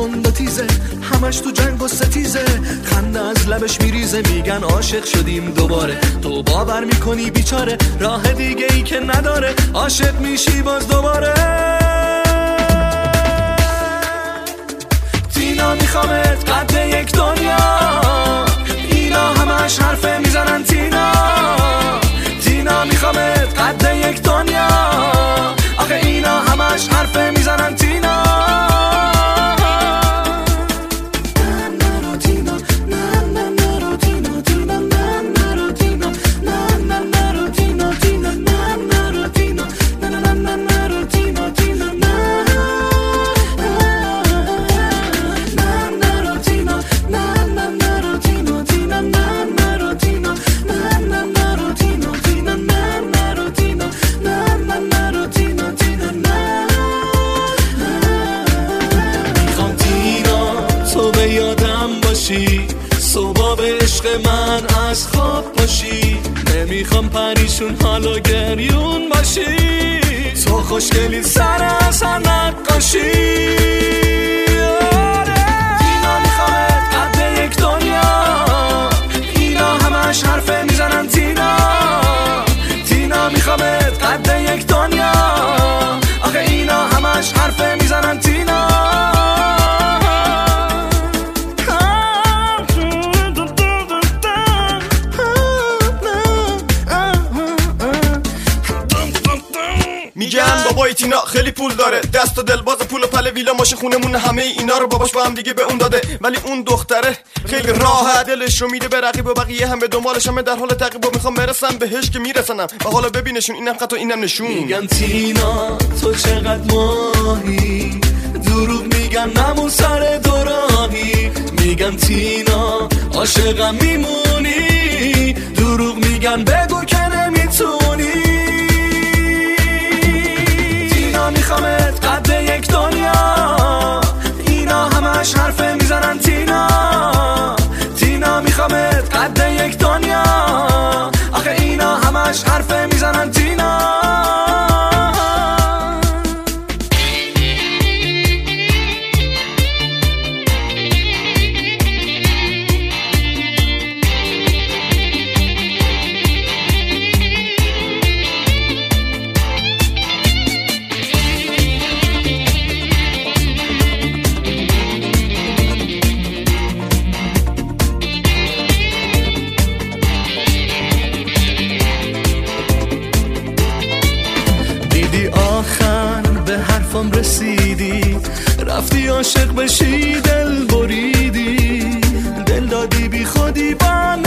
تند و تیزه، همش تو جنگ و ستیزه، خنده از لبش میریزه، میگن عاشق شدیم دوباره، تو باور میکنی بیچاره، راه دیگه ای که نداره، عاشق میشی باز دوباره. تینا میخوامت قد یک دنیا، اینا همش حرفه میزنن تینا. تینا میخوامت قد یک دنیا، آخه اینا همش حرفه میزنن تینا. صبح به عشق من از خواب باشی، نمیخوام پریشون حالا گریون باشی، تو خوشگلی سر اصلا نقاشی. تینا میخوامت قد یک دنیا، اینا همش حرفه میزنن تینا. تینا میخوامت قد یک دنیا، آخه اینا همش حرفه میزنن تینا. میگن بابای تینا خیلی پول داره، دست و دلباز، پول و پله، ویلا، ماشه، خونمون، همه اینا رو باباش با هم دیگه به اون داده، ولی اون دختره خیلی راحت دلش رو میده به رقیب و بقیه هم به دنبالش، همه در حال تعقیب و میخوام برسم بهش که میرسنم و حالا ببینشون، اینم خط و اینم نشون. میگن تینا تو چقدر ماهی، دروغ میگن نمون سر دوراهی. میگن تینا عاشقم میمونی، دروغ میگن بگو که نمیتونی. میخوامت قد یک دنیا، اینا همش حرفه میزنن تینا. تینا میخوامت قد یک دنیا، آخه اینا همش حرفه میزنن تینا. رسیدی رفتی عاشق بشی، دل بریدی، دل دادی بی خودی، با